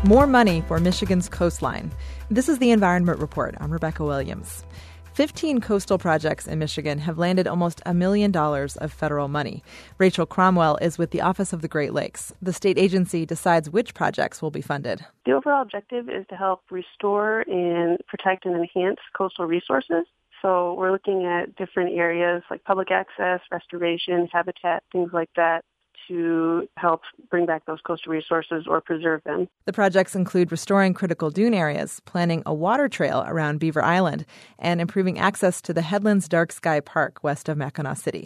More money for Michigan's coastline. This is the Environment Report. I'm Rebecca Williams. 15 coastal projects in Michigan have landed almost $1 million of federal money. Rachel Cromwell is with the Office of the Great Lakes. The state agency decides which projects will be funded. The overall objective is to help restore and protect and enhance coastal resources. So we're looking at different areas like public access, restoration, habitat, things like that, to help bring back those coastal resources or preserve them. The projects include restoring critical dune areas, planning a water trail around Beaver Island, and improving access to the Headlands Dark Sky Park west of Mackinac City.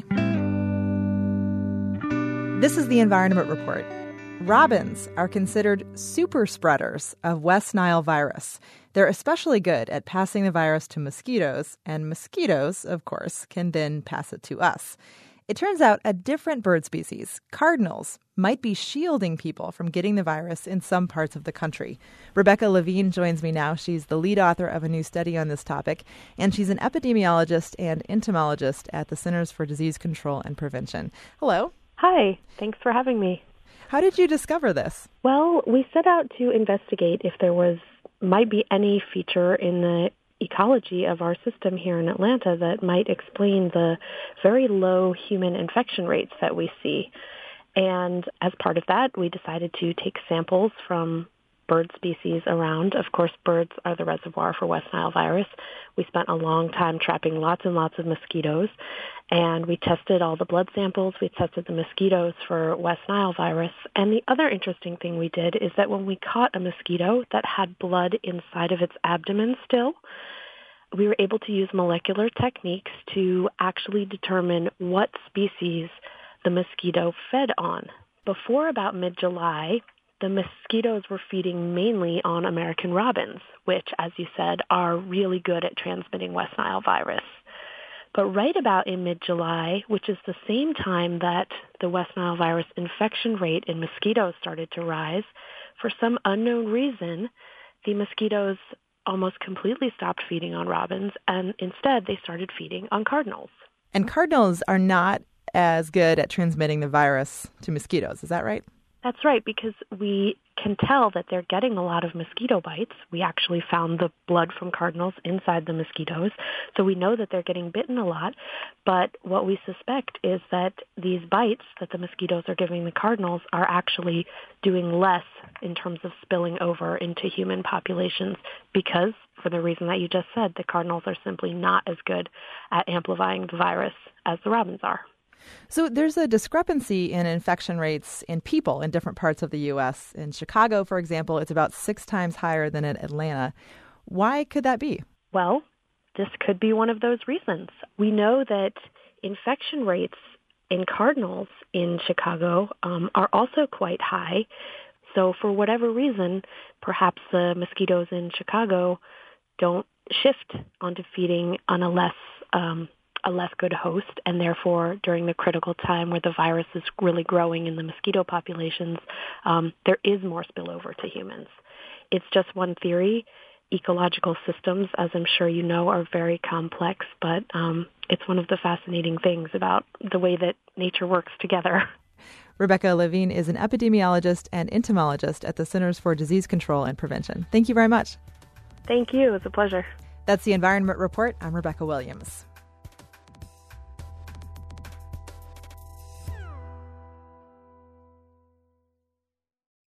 This is the Environment Report. Robins are considered super spreaders of West Nile virus. They're especially good at passing the virus to mosquitoes, and mosquitoes, of course, can then pass it to us. It turns out a different bird species, cardinals, might be shielding people from getting the virus in some parts of the country. Rebecca Levine joins me now. She's the lead author of a new study on this topic, and she's an epidemiologist and entomologist at the Centers for Disease Control and Prevention. Hello. Hi. Thanks for having me. How did you discover this? Well, we set out to investigate if there might be any feature in the ecology of our system here in Atlanta that might explain the very low human infection rates that we see. And as part of that, we decided to take samples from bird species around. Of course, birds are the reservoir for West Nile virus. We spent a long time trapping lots and lots of mosquitoes, and we tested all the blood samples. We tested the mosquitoes for West Nile virus. And the other interesting thing we did is that when we caught a mosquito that had blood inside of its abdomen still, we were able to use molecular techniques to actually determine what species the mosquito fed on. Before about mid-July, the mosquitoes were feeding mainly on American robins, which, as you said, are really good at transmitting West Nile virus. But right about in mid-July, which is the same time that the West Nile virus infection rate in mosquitoes started to rise, for some unknown reason, the mosquitoes almost completely stopped feeding on robins, and instead they started feeding on cardinals. And cardinals are not as good at transmitting the virus to mosquitoes, is that right? That's right, because we can tell that they're getting a lot of mosquito bites. We actually found the blood from cardinals inside the mosquitoes, so we know that they're getting bitten a lot. But what we suspect is that these bites that the mosquitoes are giving the cardinals are actually doing less in terms of spilling over into human populations because, for the reason that you just said, the cardinals are simply not as good at amplifying the virus as the robins are. So there's a discrepancy in infection rates in people in different parts of the U.S. In Chicago, for example, it's about 6 times higher than in Atlanta. Why could that be? Well, this could be one of those reasons. We know that infection rates in cardinals in Chicago are also quite high. So for whatever reason, perhaps the mosquitoes in Chicago don't shift onto feeding on a less good host, and therefore during the critical time where the virus is really growing in the mosquito populations, there is more spillover to humans. It's just one theory. Ecological systems, as I'm sure you know, are very complex, but it's one of the fascinating things about the way that nature works together. Rebecca Levine is an epidemiologist and entomologist at the Centers for Disease Control and Prevention. Thank you very much. Thank you. It's a pleasure. That's the Environment Report. I'm Rebecca Williams.